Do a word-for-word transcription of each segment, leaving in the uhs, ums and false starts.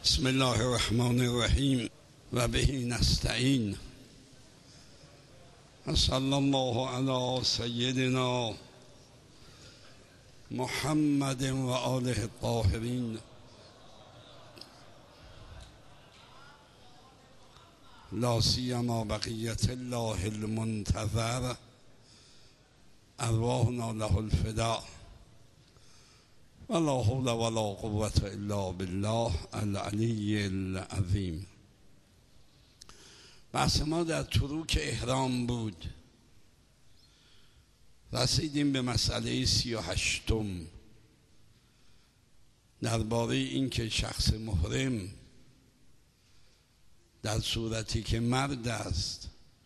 بسم الله الرحمن الرحیم و به نستعین. صلی الله علی سیدنا محمد و آله الطاهرین. لا سیما بقیت الله المنتظر، ارواحنا له الفداء، ولا حول ولا قوة الا بالله العلی العظیم. بحث ما در تروک احرام بود. رسیدیم به مسئله سی و هشتم درباره این که شخص محرم در صورتی که مرد است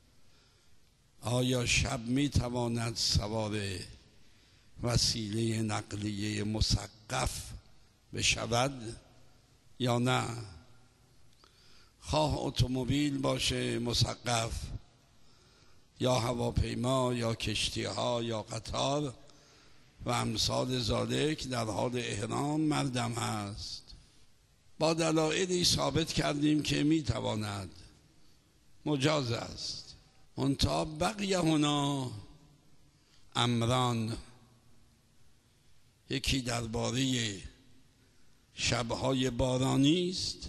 آیا شب می تواند سوار وسیله نقلیه مسقف بشود یا نه؟ خواه اتومبیل باشه مسقف یا هواپیما یا کشتی ها یا قطار و امثال ذالک، در حال احرام مردم هست. با دلایلی ثابت کردیم که می تواند، مجاز است. منتها بقی هنا امران، یکی درباره شبهای بارانی است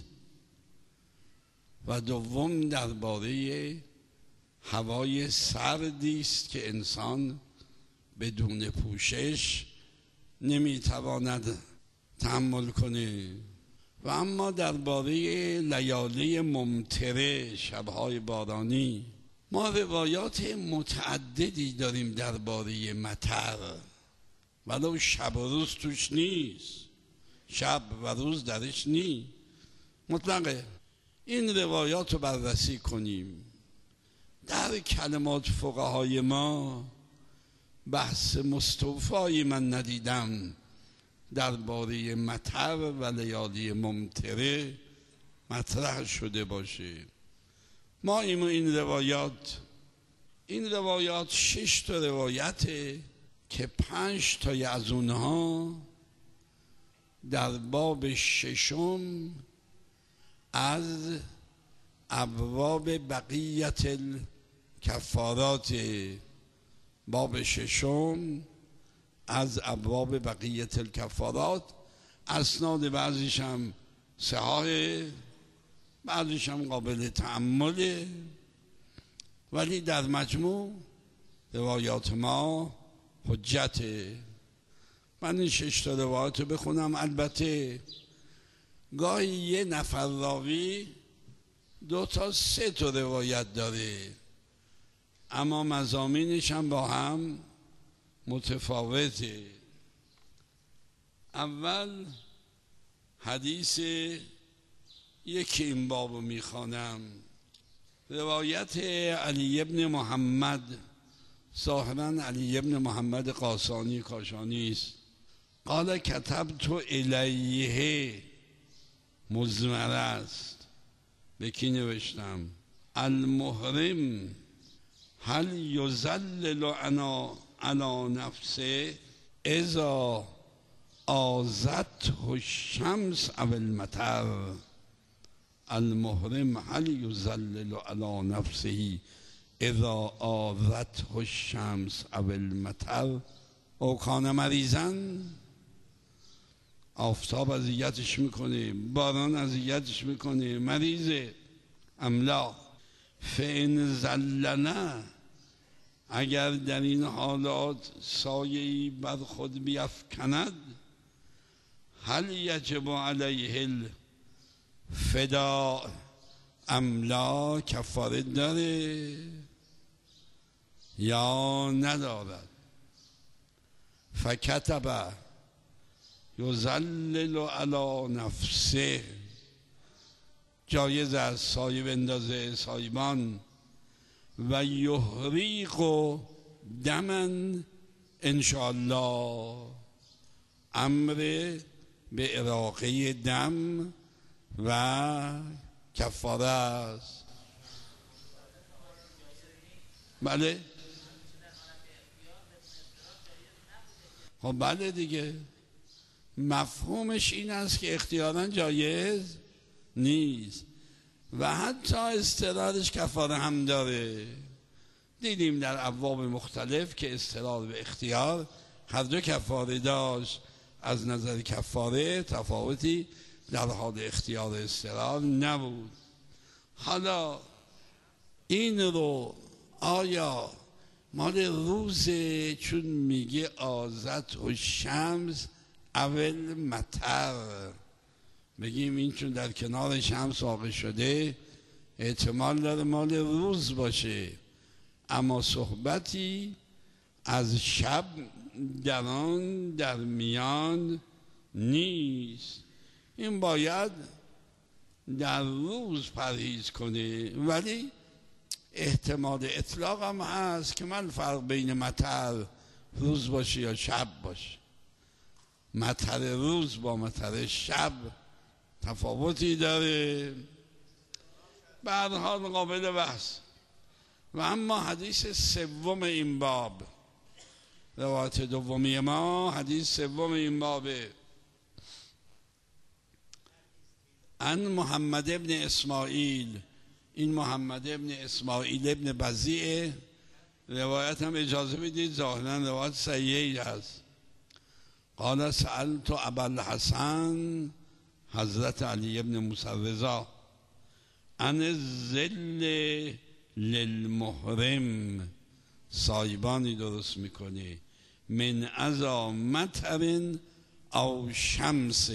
و دوم درباره هوای سردی است که انسان بدون پوشش نمیتواند تحمل کنه. و اما درباره لیالی ممطره، شبهای بارانی، ما روایات متعددی داریم درباره مطر، ولو شب و روز توش نیست، شب و روز درش نیست، مطلقه. این روایات رو بررسی کنیم. در کلمات فقهای ما بحث مستوفایی من ندیدم درباره مطر و لیالی ممطره مطرح شده باشه. ما این روایات این روایات شش تا روایته که پنج تای از اونها در باب ششم از ابواب بقیت الکفارات، باب ششم از ابواب بقیت الکفارات، اسناد بعضیش هم صحاح، بعضیش هم قابل تأمله، ولی در مجموع روایات ما حجته. من این شش تا روایات رو بخونم. البته گاهی یه نفر راوی دو تا سه تا روایت داره، اما مضامینش هم با هم متفاوته. اول حدیث یکی این بابو میخوانم، روایت علی ابن محمد، ظاهرا علی ابن محمد قاسانی کاشانی است. قال کتبت الیه، مضمر است، به کی نوشتم؟ المحرم هل یظلل انا علی نفسه اذا آذته الشمس او المطر. المحرم هل یظلل علی نفسه اذا آذته الشمس او المطر او کان مریضا. آفتاب اذیتش میکنه، باران اذیتش میکنه، مریضه. املا فان ظللنا، اگر در این حالات سایه‌ای بر خود بیفکند، هل یجب علیه الفداء املا، کفاره داره یا ندارد؟ فکتب یظلل علی نفسه، جایز است سایه بندازه سایبان، و یحریق دمن انشاءالله، امر به اراقه دم و کفاره است. بله خب بله دیگه، مفهومش این است که اختیاراً جایز نیست و حتی استقرارش کفاره هم داره. دیدیم در ابواب مختلف که استقرار و اختیار هر دو کفاره داشت. از نظر کفاره تفاوتی در حال اختیار و استقرار نبود. حالا این رو آیا مال روزه چون میگه آزت و شمس اول مطر، بگیم این چون در کنار شمس واقع شده احتمال داره مال روز باشه، اما صحبتی از شب در آن در میان نیست. این باید در روز پرهیز کنه، ولی احتمال اطلاق هم هست که من فرق بین مطر روز باشه یا شب باشه. مطر روز با مطر شب تفاوتی داره، به هر حال قابل بحث. و اما حدیث سوم این باب، روایت دومی ما، حدیث سوم این بابه، ان محمد ابن اسماعیل، این محمد ابن اسماعیل ابن بزیع، روایت هم اجازه بدید ظاهرا روایت صحیحی هست. قال سألت ابا الحسن حضرت علی ابن موسی رضا عن الظل للمحرم، سایبانی درست میکنه من ازا مطر او شمس،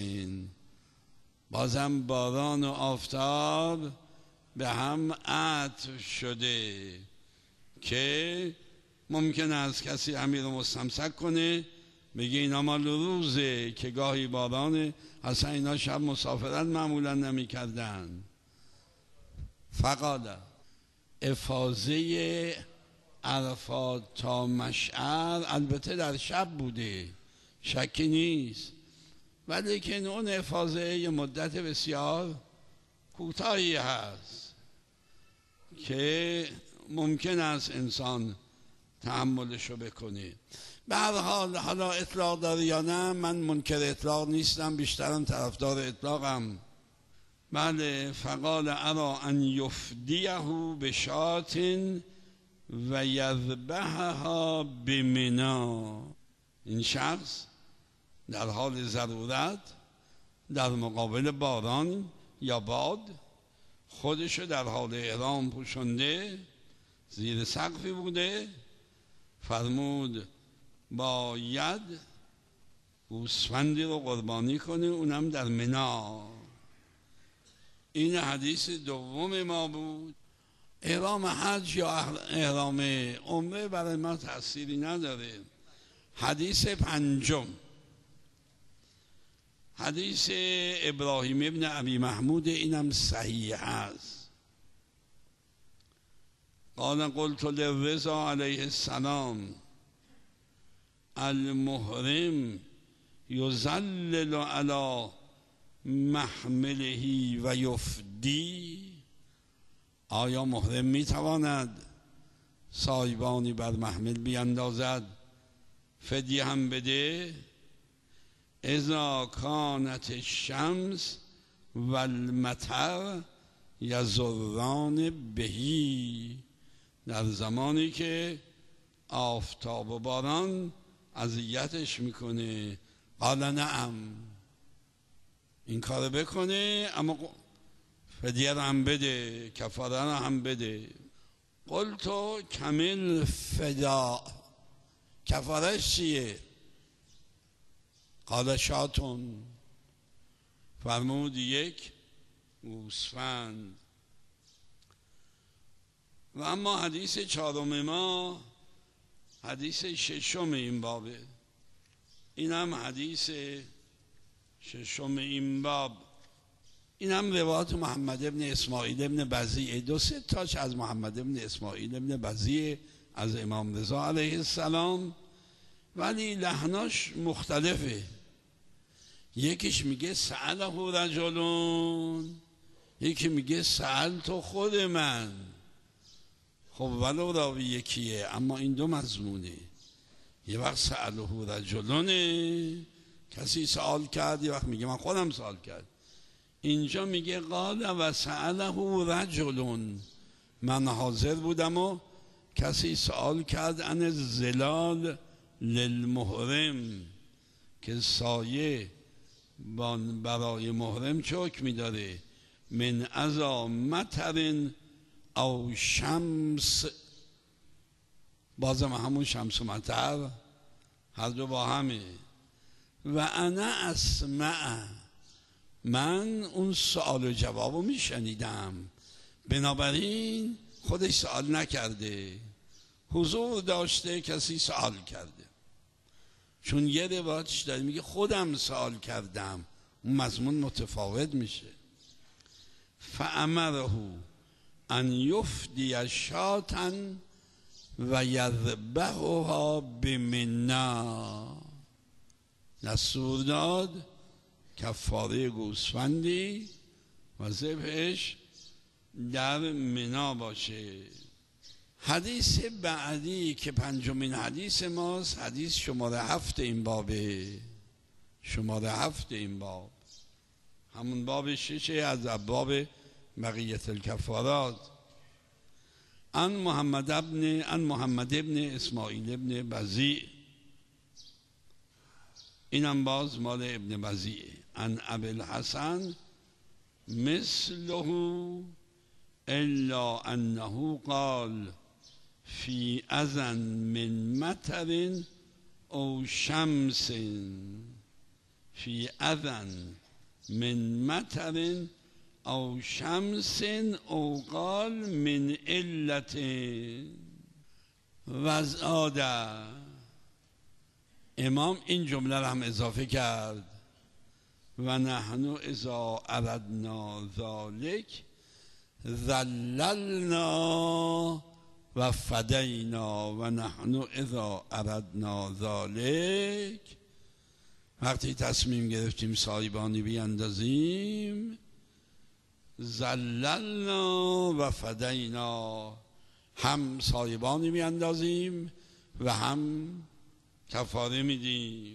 بازم باران و آفتاب به هم عطف شده که ممکن است کسی امیر مستمسک کنه بگه اینا مال روزه که گاهی بارانه، اصلا اینا شب مسافرت معمولا نمی کردن. فقاله افاظه عرفات تا مشعر البته در شب بوده، شکی نیست، ولی که اون افاظه یه مدت بسیار کوتاهی هست که ممکن است انسان تحملشو بکنه. به هر حال حالا اطلاق داره یا نه، من منکر اطلاق نیستم، بیشترم طرفدار اطلاقم. بله. فقال ارا ان یفدیه بشات و یذبحها بمنا، این شخص در حال ضرورت در مقابل باران یا باد خودشو در حال احرام پوشنده زیر سقفی بوده، فرمود باید گوسفندی رو قربانی کنه، اونم در منا. این حدیث دوم ما بود. احرام حج یا احرام عمره برای ما تأثیری نداره. حدیث پنجم، حدیث ابراهیم ابن ابی محمود، اینم صحیح است. قال قلت للرضا علیه السلام المحرم یظلل علی محمله و یفدی، آیا محرم میتواند سایبانی بر محمل بیندازد فدیه هم بده؟ اذا کانت الشمس و المطر یضران بهی، در زمانی که آفتاب و باران اذیتش میکنه. قال نعم، این کار بکنه اما فدیه هم بده، کفاره هم بده. قلت کمل فدا، کفارش چیه؟ قال شاتون، فرمود یک گوسفند. و اما حدیث چهارم ما، حدیث ششم این بابه، اینم حدیث ششم این باب، اینم روایت محمد ابن اسماعیل ابن بزیع، دو سه تاش از محمد ابن اسماعیل ابن بزیع از امام رضا علیه السلام، ولی لحناش مختلفه. یکیش میگه سأله رجلون، یکی میگه سأل تو خود من. خب ولو راوی یکیه اما این دو مضمونه. یه وقت سأله رجلونه، کسی سوال کرد، یه وقت میگه من خودم سوال کرد. اینجا میگه قال و سأله رجل، من حاضر بودم و کسی سوال کرد عن الظلال للمحرم، که سایه برای محرم چه حکمی داره؟ من اذا مطر او شمس، بازم همون شمس و مطر هر دو با همه. و انا اسمع، من اون سوال و جواب رو میشنیدم، بنابراین خودش سوال نکرده، حضور داشته کسی سوال کرده. چون یه روایتش داره میگه خودم سوال کردم، اون مضمون متفاوت میشه. فامره ان یفدی شاة و یذبحها بمنا، دستور داد کفاره گوسفندی و ذبحش در منا باشه. حدیث بعدی که پنجمین حدیث ماست، حدیث شماره هفت این بابه، شماره هفت این باب، همون باب ششه از باب بقیت الکفارات. ان محمد ابن ان محمد ابن اسماعیل ابن بزیع، اینم باز مال ابن بزیع. ان ابی الحسن مثله الا انه قال فی اذن من مطر او شمس، فی اذن من مطر او شمس او قال من علت. وزاده امام این جمله را هم اضافه کرد، و نحن اذا اردنا ذلک ذللنا و فدینا، و نحن اذا اردنا ذلک، وقتی تصمیم گرفتیم سایبانی بیاندازیم، ذللنا و فدینا، هم سایبانی بیاندازیم و هم کفاره میدیم.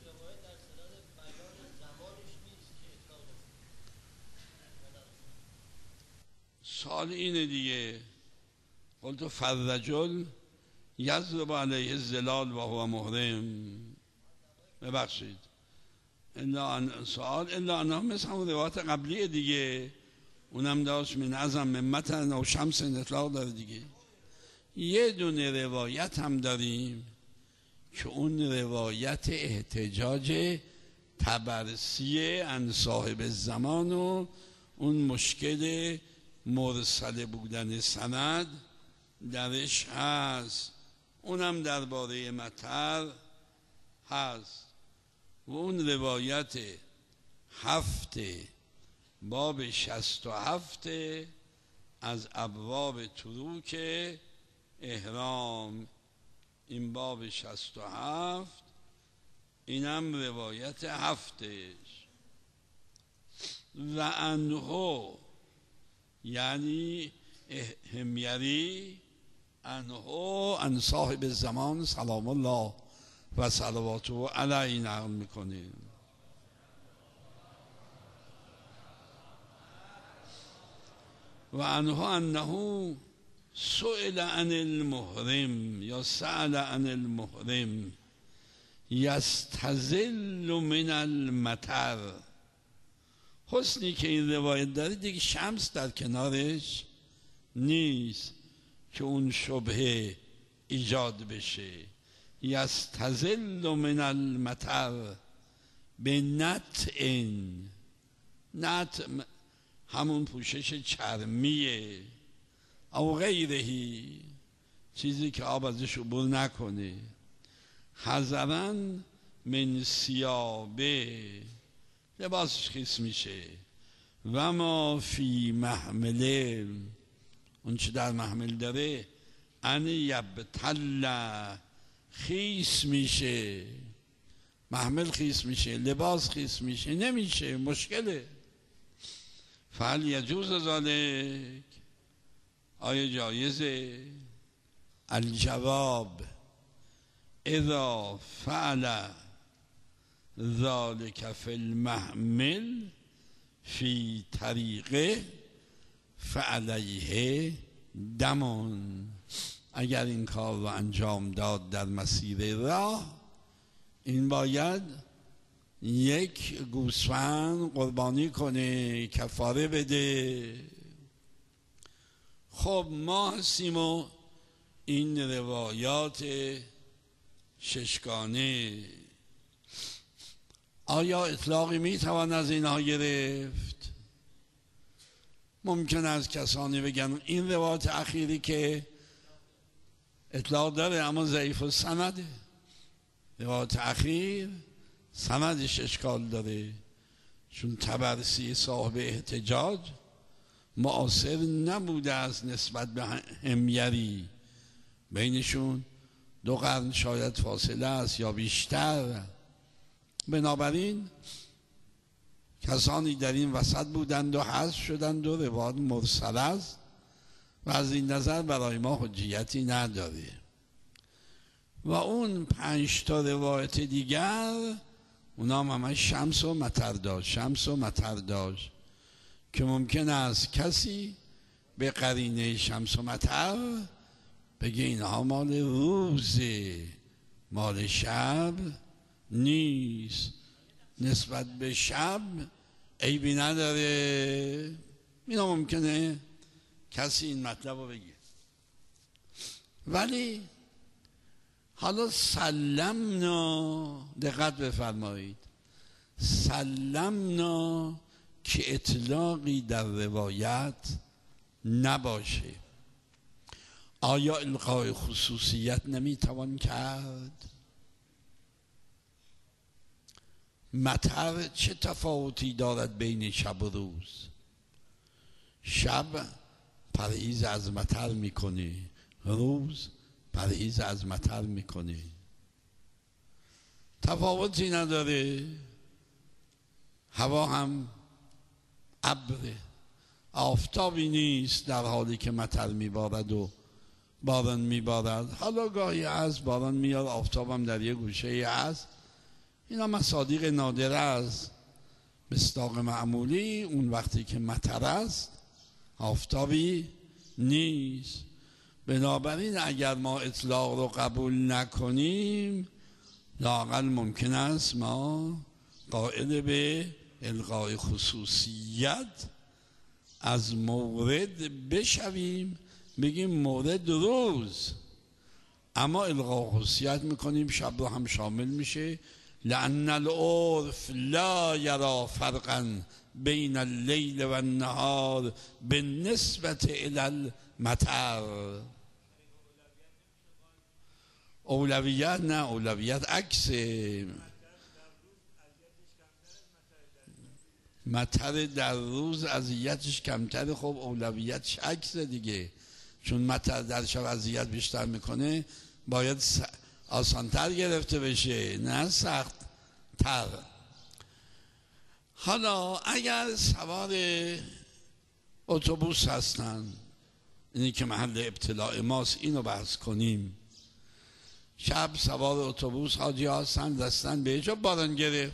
سال اینه دیگه، قلت فرجل یضرب علیه الظلال و هو محرم، ببخشید الا ان سوال الا انها مثل همون روایت قبلی دیگه، اونم داشت من ازم من مطر و شمس اطلاق داره دیگه. یه دونه روایت هم داریم که اون روایت احتجاج تبرسی عن صاحب الزمان و اون مشکل مرسل بودن سند درش هست، اونم درباره مطر هست. و اون روایت هفت باب شست و هفت از ابواب تروک احرام، این باب شست و هفت، اینم روایت هفتش. و انه یعنی حمیری، انه ان صاحب الزمان سلام الله و صلواته علیه نقل میکنیم. و انه انه سئل عن المحرم یا سأل عن المحرم یستظل من المطر. حسنی که این روایت داره دیگه شمس در کنارش نیست که اون شبهه ایجاد بشه. یستظل من المطر به نطع، نطع همون پوشش چرمیه، او غیرهی، چیزی که آب ازش عبور نکنه، حذراً من ثیابه، لباسش خیس میشه، و ما فی محمله، اون چه در محمل داره، ان یبتل، خیس میشه، محمل خیس میشه، لباس خیس میشه، نمیشه، مشکله. فهل یجوز ذالک، آیا جایزه؟ الجواب اذا فعل ذالک فی المحمل فی طریقه فعلیه دمون. اگر این کار رو انجام داد در مسیر راه، این باید یک گوسفند قربانی کنه، کفاره بده. خب ما هستیم و این روایات ششگانه، آیا اطلاقی میتوان از اینها گرفت؟ ممکن است کسانی بگن این روایت اخیری که اطلاق داره اما ضعیف السنده، روایت اخیر سندش اشکال داره، چون طبرسی صاحب احتجاج معاصر نبوده است نسبت به حمیری، بینشون دو قرن شاید فاصله است یا بیشتر. بنابراین کسانی در این وسط بودند و حذف شدند و روایت مرسل است و از این نظر برای ما حجیتی نداره. و اون پنج تا روایت دیگر اونا همه شمس و مطر داشت، شمس و مطر داشت که ممکن است کسی به قرینه شمس و مطر بگه اینها مال روزه، مال شب نیست، نسبت به شب عیبی نداره. اینا ممکنه کسی این مطلب رو بگه. ولی حالا سلمنا، دقت بفرمایید، سلمنا که اطلاقی در روایت نباشه، آیا القای خصوصیت نمیتوان کرد؟ مطر چه تفاوتی دارد بین شب و روز؟ شب پرهیز از مطر میکنه، روز پرهیز از مطر میکنه، تفاوتی نداره. هوا هم ابره، آفتابی نیست در حالی که مطر میبارد و باران میبارد. حالا گاهی از باران میاد، آفتابم در یه گوشه هست، اینا مصادیق نادره است. مصداق معمولی اون وقتی که مطر است آفتابی نیست. بنابراین اگر ما اطلاق رو قبول نکنیم، لااقل ممکن است ما قائل به الغای خصوصیت از مورد بشویم، بگیم مورد روز، اما الغای خصوصیت میکنیم شب رو هم شامل میشه. لأن العرف لا یرا فرقا بین اللیل و النهار بالنسبة الی المطر. اولویت نه، اولویت عکسه. مطر در روز اذیتش کمتره، خب اولویتش عکسه دیگه، چون مطر در شب اذیت بیشتر میکنه باید آسانتر گرفته بشه نه سخت تر. حالا اگر سوار اتوبوس هستن، اینی که محل ابتلاع ماست، اینو بحث کنیم، شب سوار اتوبوس حاجی هستن، دستن به جا باران گرفت،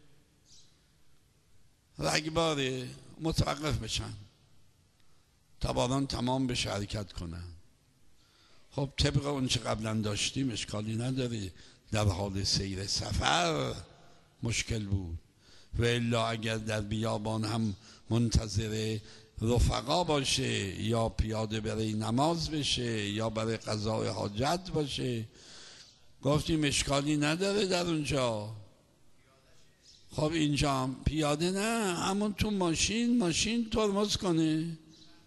رگباره، متوقف بشن تا باران تمام بشه حرکت کنن. خب طبق اون چه قبلا داشتیم اشکالی نداره، در حال سیر سفر مشکل بود. و الا اگر در بیابان هم منتظر رفقا باشه، یا پیاده برای نماز بشه، یا برای قضای حاجت باشه، گفتیم اشکالی نداره در اونجا. خب اینجا هم پیاده نه، همون تو ماشین، ماشین ترمز کنه.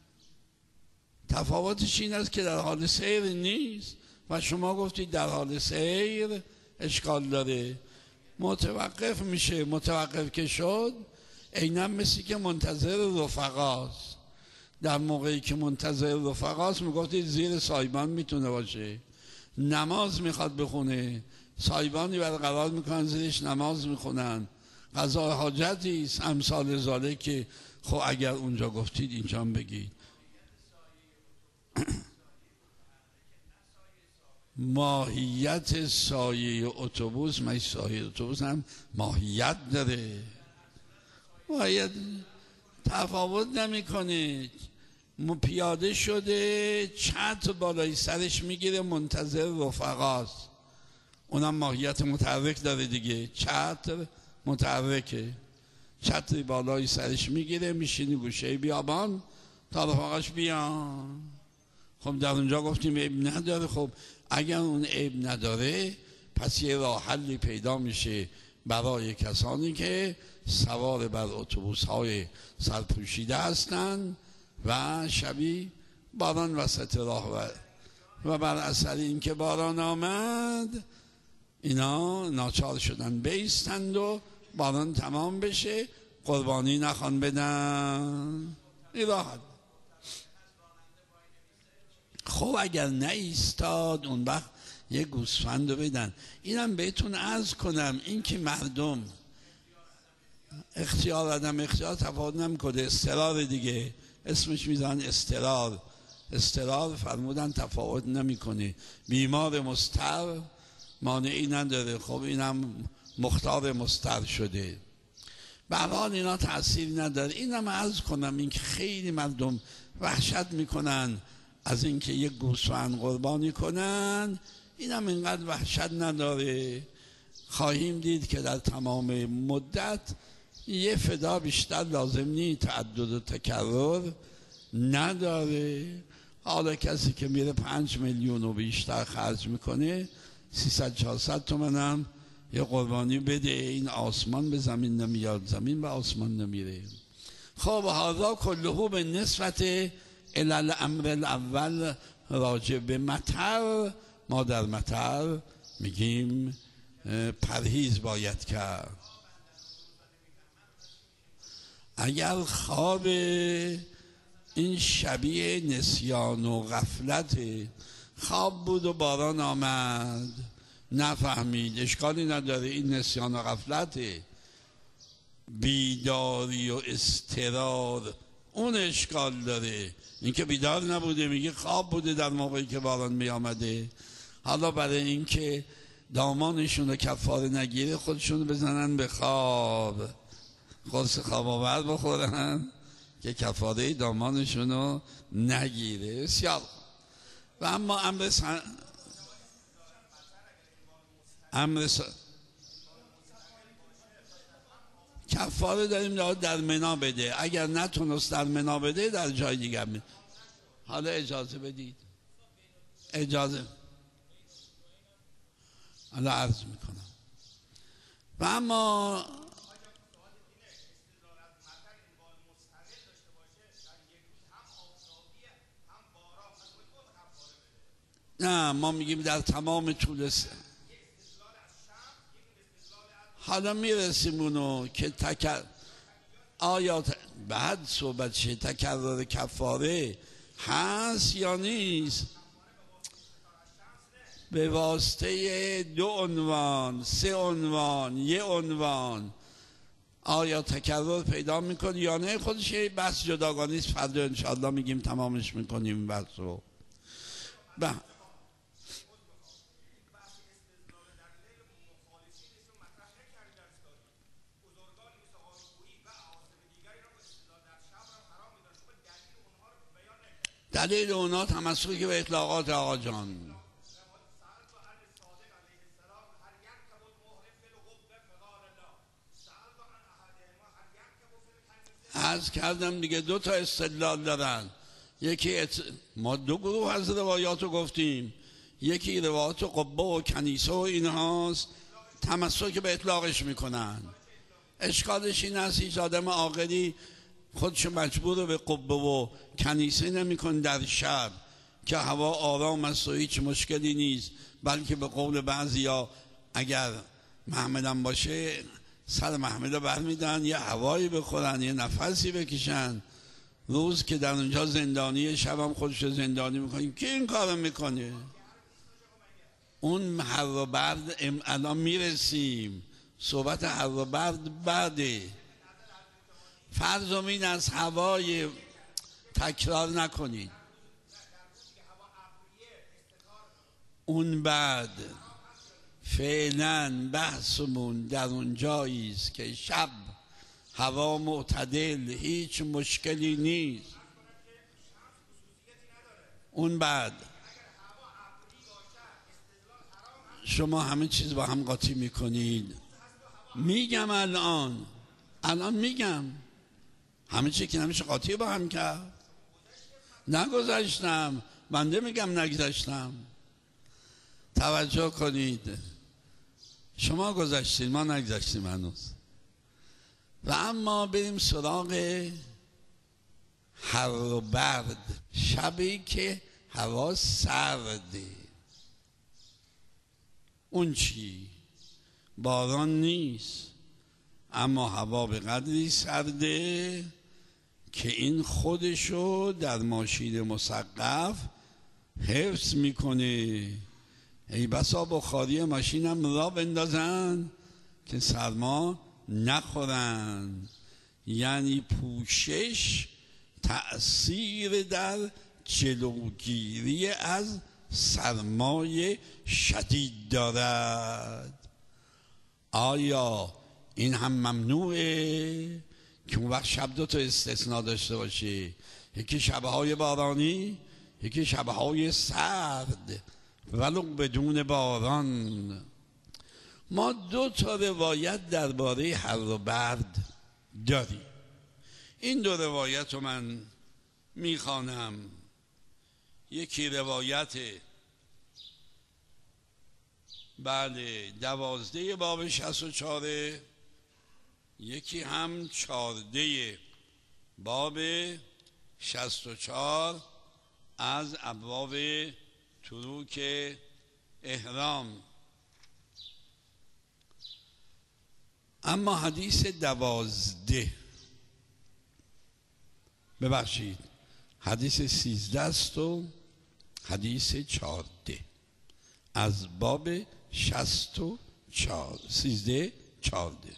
تفاوتش این است که در حال سیر نیست و شما گفتید در حال سیر اشکال داره، متوقف میشه. متوقف که شد عیناً مثل که منتظر رفقاست. در موقعی که منتظر رفقاست میگفتید زیر سایبان میتونه باشه، نماز میخواد بخونه، سایبانی برقرار میکنن زیرش نماز میخونن، قضای حاجتی است، امثال ذاله. که خب اگر اونجا گفتید اینجا هم بگید. ماهیت سایه اتوبوس، من سایه اتوبوس هم ماهیت داره. ماهیت تفاوت نمیکنه. پیاده شده چتر بالای سرش میگیره منتظر رفقاست، اونم ماهیت متحرک داره دیگه. چتر متحرکه، چتری بالای سرش میگیره میشینی گوشه بیابان تا رفقاش بیان. خب در اونجا گفتیم عیب نداره. خب اگر اون عیب نداره پس یه راه حلی پیدا میشه برای کسانی که سوار بر اتوبوس های سرپوشیده هستند و شبی باران وسط راه و و بر اثر اینکه باران آمد اینا ناچار شدن بیستند و باران تمام بشه قربانی نخوان بدن. این راحت. خب اگر نایستاد اون وقت یه گوسفند رو بدن. اینم بهتون عرض کنم این که مردم اختیار آدم اختیار تفاوت نمیکنه. استرار دیگه اسمش میزنن استرار. استرار فرمودن تفاوت نمیکنه. بیمار مضطر مانعی نداره. خب اینم مختار مضطر شده. به هر حال اینا تأثیر نداره. اینم عرض کنم این که خیلی مردم وحشت میکنن از اینکه یک گوسفند قربانی کنن. اینم اینقدر وحشت نداره. خواهیم دید که در تمام مدت یه فدا بیشتر لازم نیست، تعدد و تکرر نداره. حالا کسی که میره پنج میلیون و بیشتر خرج میکنه سیصد چهارصد تومن هم یه قربانی بده. این آسمان به زمین نمیاد، زمین به آسمان نمیره. خب هذا کله به نسبت الامر الاول راجع به مطر. ما در مطر میگیم پرهیز باید کرد. اگر خواب این شبیه نسیان و غفلت، خواب بود و باران آمد نفهمید، اشکالی نداره، این نسیان و غفلته. بیداری و استرار اون اشکال داره. اینکه بیدار نبوده میگه خواب بوده در موقعی که باران می آمده. حالا برای اینکه دامانشون رو کفاره نگیره خودشون بزنن به خواب، خودش خواب آور بخورن که کفاره دامانشون رو نگیره. بسیار. و اما امر سن... امر سن... کفاره داریم در منا بده. اگر نتونست در منا بده در جای دیگر می... حالا اجازه بدید، اجازه حالا عرض میکنم. و اما نه، ما میگیم در تمام طول س... حالا میرسیم اونو که تکر آیا ت... بعد صحبت شه تکرار کفاره هست یا نیست. به واسطه دو عنوان، سه عنوان، یه عنوان آیا تکرار پیدا میکنه یا نه. خودش یه بحث جداگانه است. فردا انشاءالله میگیم تمامش میکنیم این بحث رو. به دلیل اونا تمسکی به اطلاقات آقا جان. عرض کردم دیگه دو تا استدلال دارن. یکی ات... ما دو گروه از روایات رو گفتیم. یکی روایات قبه و کنیسه و اینهاست، تمسک به اطلاقش میکنن. اشکالش این است هیچ آدم عاقلی خودشو مجبور به قبه و کنیسه نمیکن در شب که هوا آرام است و هیچ مشکلی نیست، بلکه به قول بعضیا اگر محمدم باشه سر محمد رو برمیدن یه هوایی بخورن یه نفسی بکشن. روز که در اونجا زندانی، شب هم خودش زندانی میکنیم. کی این کارو میکنه؟ اون هر و برد الان میرسیم. صحبت هر و برد بعده. فرض امین از هوای تکرار نکنید. اون بعد فعلا بحثمون در اون جایی است که شب هوا معتدل، هیچ مشکلی نیست. اون بعد شما همه چیز با هم قاطی میکنید. میگم الان الان میگم همه چی که نمیشه قاطی با هم کرد. نگذاشتم، بنده میگم نگذاشتم. توجه کنید، شما گذاشتید، ما نگذاشتیم هنوز. و اما بریم سراغ هر و برد. شبی که هوا سرده، اون چی؟ باران نیست، اما هوا به قدری سرده که این خودشو در ماشین مسقف حفظ میکنه. ای بسا بخاری ماشینم را بندازن که سرما نخورن. یعنی پوشش تأثیر در جلوگیری از سرمای شدید دارد. آیا این هم ممنوعه که اون وقت شب دو تا استثناء داشته باشه؟ یکی شبهای بارانی، یکی شبهای سرد ولو بدون باران. ما دو تا روایت درباره هر و برد داریم. این دو روایت رو من میخوانم. یکی روایت بله دوازده باب شصت و چاره، یکی هم چارده باب شصت و چار از ابواب تروک احرام. اما حدیث دوازده ببخشید حدیث سیزده است و حدیث چارده از باب شصت و چار، سیزده چارده.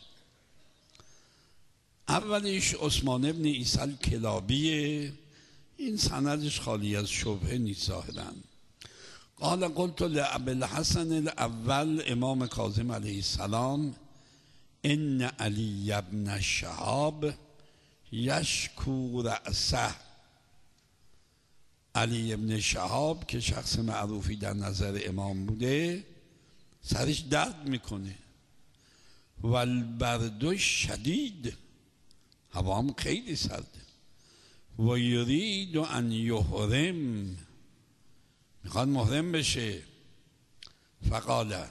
اولیش عثمان ابن عیسی الکلابیه. این سندش خالی از شبهه نیست ظاهراً. قال قلت لابی الحسن الاول امام کاظم علیه السلام ان علی ابن شهاب یشکو رأسه. علی ابن شهاب که شخص معروفی در نظر امام بوده، سرش درد میکنه. والبرد شدید، هوا هم خیلی سرده. و یرید ان یحرم، میخواد محرم بشه. فقال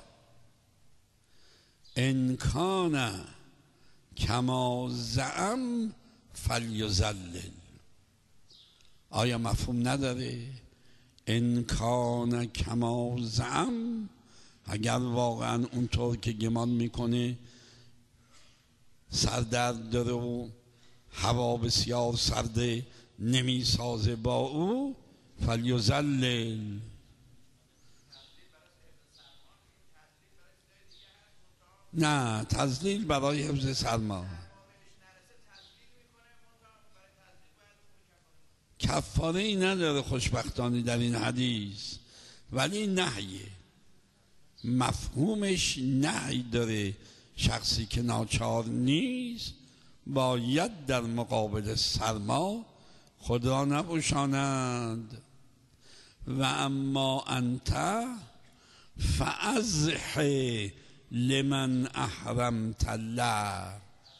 ان کان کما زعم فلیظلل. آیا مفهوم نداره؟ ان کان کما زعم، اگر واقعا اونطور که گمان میکنه سردرد داره و هوا بسیار سرده نمیسازه با او، فلیظلل. نه، تظلیل برای حفظ سرما. کفاره ای نداره خوشبختانه در این حدیث، ولی نهیه، مفهومش نهی داره. شخصی که ناچار نیست باید در مقابل سرما خود را نپوشاند. و اما انت فازح لمن احرمت له.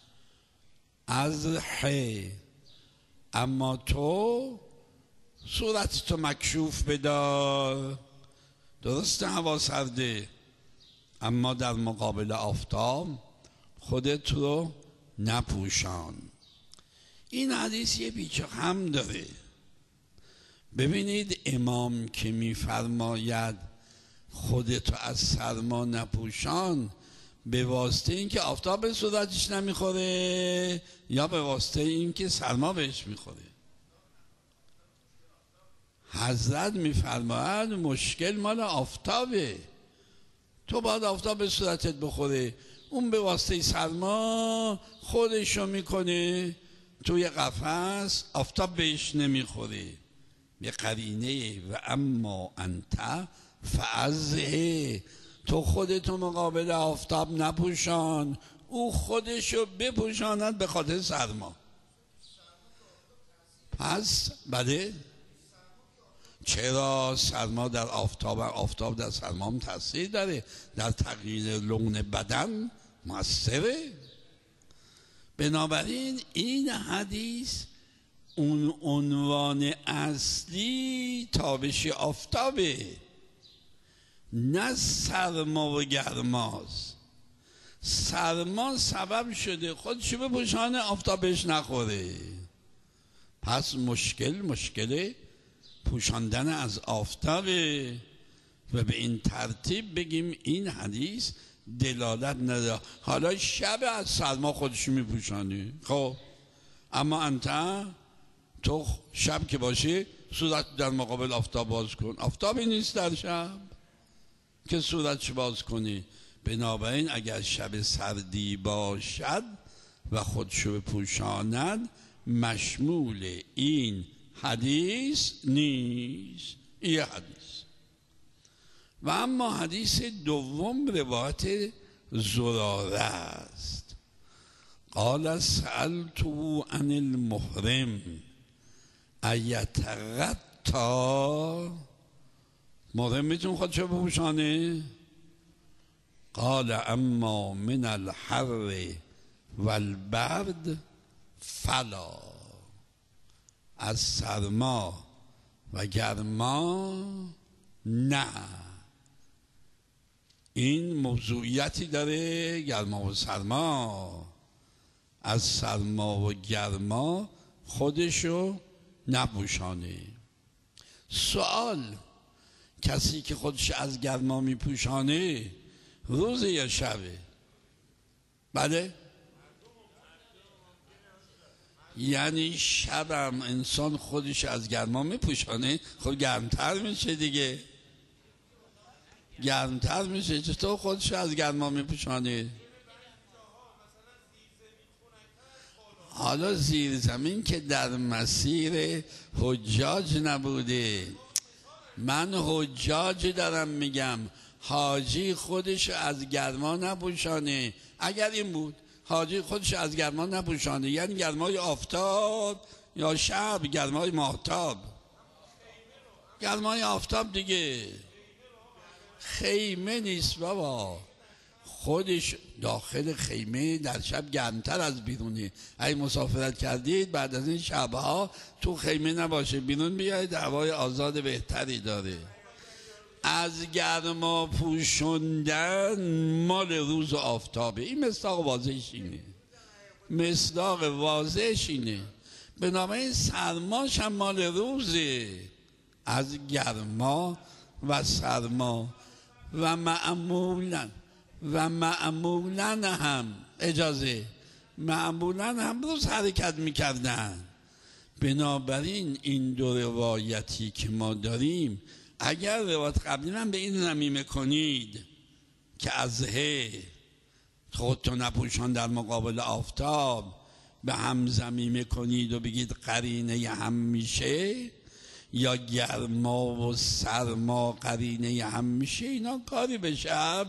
ازح، اما تو صورت تو مکشوف بدار. درسته هوا سرده، اما در مقابل آفتاب خودت رو نپوشان. این حدیث یه پیچ و خم داره. ببینید امام که میفرماید خودتو از سرما نپوشان، به واسطه این که آفتاب به صورتش نمیخوره یا به واسطه این که سرما بهش میخوره؟ حضرت میفرماید مشکل مال آفتابه. تو باید آفتاب به صورتت بخوره، اون به واسطه سرما خودشو میکنه توی قفس، آفتاب بهش نمیخوره. به قرینه و اما انت فازه، تو خودتو مقابل آفتاب نپوشان، او خودشو بپوشاند به خاطر سرما. پس بله، چرا سرما در آفتاب، آفتاب در سرما هم تاثیر داره، در تغییر لون بدن مؤثره. بنابراین این حدیث اون عنوان اصلی تابش آفتابه، نه سرما و گرماست. سرما سبب شده خودشو بپوشانه، آفتابش نخوره. پس مشکل مشکل پوشاندن از آفتابه و به این ترتیب بگیم این حدیث دلالت نداره. حالا شب از سرما خودشو میپوشانی، خب اما انت تو شب که باشه صورت در مقابل آفتاب باز کن، آفتابی نیست در شب که صورتش باز کنی. بنابراین اگر شب سردی باشد و خودشو بپوشاند مشمول این حدیث نیست. این حدیث. و اما حدیث دوم روایت زراره است. قال سألتو عن المحرم ایتغطی، محرم میتون خودشو بپوشانه؟ قال اما من الحر والبرد فلا، از سرما و گرما نه. این موضوعیتی داره، گرما و سرما. از سرما و گرما خودشو نپوشانه. سوال، کسی که خودش از گرما میپوشانه روز یا شبه؟ بله؟ یعنی شبم انسان خودش از گرما میپوشانه، خب گرمتر میشه دیگه، گرمتر میشه. چطور خودش از گرما میپوشانه؟ حالا زیر زمین که در مسیر حجاج نبوده، من حجاج دارم میگم، حاجی خودش از گرما نپوشانه. اگر این بود حاجی خودش از گرما نپوشانه، یعنی گرمای آفتاب یا شب گرمای ماهتاب، گرمای آفتاب دیگه. خیمه نیست بابا، خودش داخل خیمه در شب گرمتر از بیرونه. اگه مسافرت کردید بعد از این شبها تو خیمه نباشه، بیرون بیاید، هوای آزاد بهتری داره. از گرما پوشوندن مال روز و آفتابه. این مصداق واضحش اینه، مصداق واضحش اینه. بنابراین سرماش هم مال روزه، از گرما و سرما. و معمولا و معمولا هم اجازه معمولا هم روز حرکت میکردن. بنابراین این دو روایتی که ما داریم، اگر روایت قبلی من به این نمیمه کنید که از هی خودتو نپوشان در مقابل آفتاب، به هم زمیمه کنید و بگید قرینه هم میشه، یا گرما و سرما قرینه هم میشه، اینا کاری به شب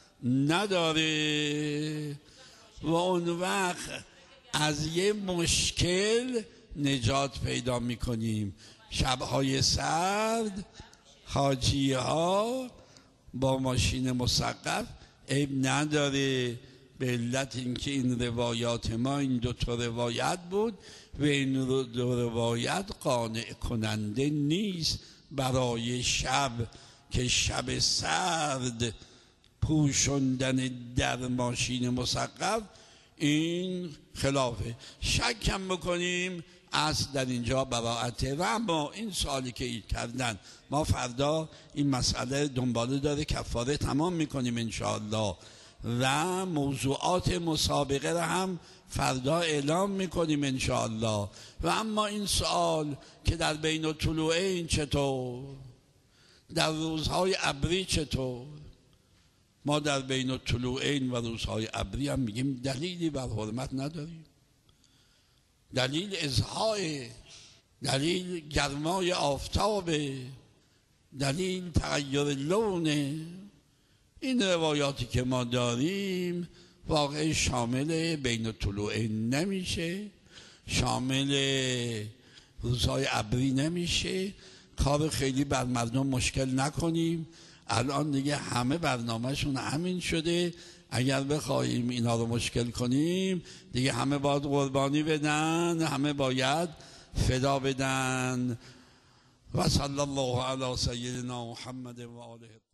نداره. و اون وقت از یه مشکل نجات پیدا میکنیم. شبهای سرد حاجی ها با ماشین مسقف عیب نداره، به علت اینکه این روایات ما این دو تا روایت بود و این دو روایت قانع کننده نیست برای شب که شب سرد پوشوندن در ماشین مسقف این خلافه. شک هم بکنیم اصل در اینجا براعته. و اما این سوالی که اید کردن ما فردا این مسئله دنباله داره، کفاره تمام میکنیم انشاءالله و موضوعات مسابقه را هم فردا اعلام میکنیم انشاءالله. و اما این سوال که در بین الطلوعین چطور، در روزهای ابری چطور؟ ما در بین الطلوعین و روزهای ابری هم میگیم دلیلی بر حرمت نداریم، دلیل ازهای، دلیل گرمای آفتابه، دلیل تغییر لونه. این روایاتی که ما داریم واقع شامل بین طلوعین نمیشه، شامل روزهای ابری نمیشه. کار خیلی بر مردم مشکل نکنیم. الان دیگه همه برنامهشون همین شده. اگر بخواهیم اینا رو مشکل کنیم دیگه همه باید قربانی بدن، همه باید فدا بدن. و صلی الله علی سیدنا محمد و آله.